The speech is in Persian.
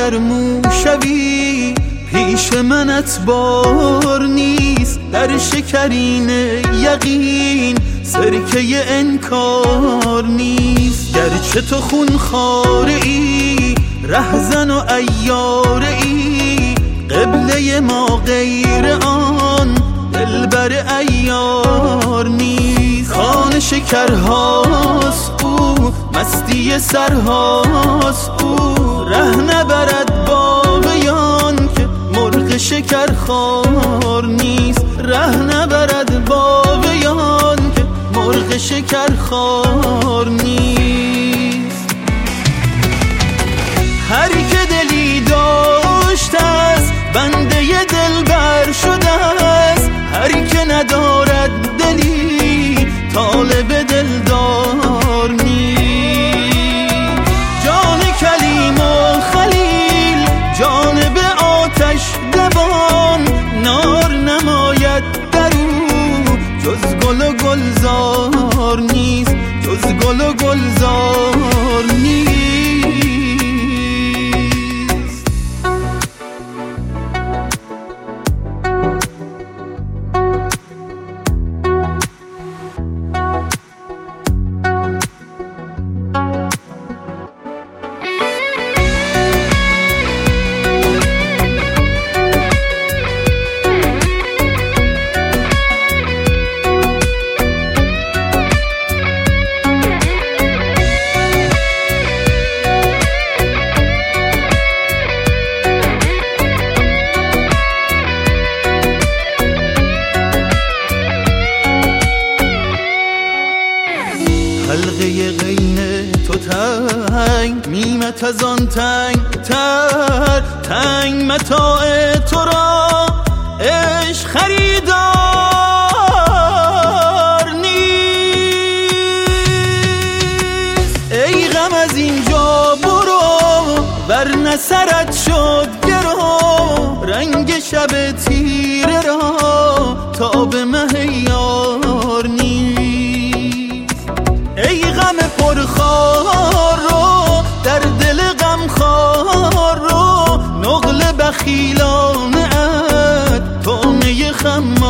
اگر موشوی پیش منت بار نیست، در شکرین یقین سرکه انکار نیست. گرچه تو خون خاره ای رهزن و عیاره ای، قبله ما غیر آن دلبر عیار نیست. خان شکرهاست او، مستی سرهاست او، ره نبرد باغیان که مرغ شکرخوار نیست. ره نبرد باغیان که مرغ شکرخوار نیست. هر که دلی داشته است بنده دلبر شده است، هر که ندارد دلی طالب دلدار نیست. جان کلیم و خلیل جانب آتش دوان، نار نماید در او جز گل و گلزار نیست، جز گل و گلزار نیست. حلقه غین تو تنگ، میمت از آن تنگ تر، تنگ متاع تو را عشق خریدار نیست. ای غم از اینجا برو ورنه سرت شد گرو، رنگ شب تیره را تا به مه یار نیست. ای غم پرخار رو در دل غمخوار رو، نقل بخیلانه ات طعمه خم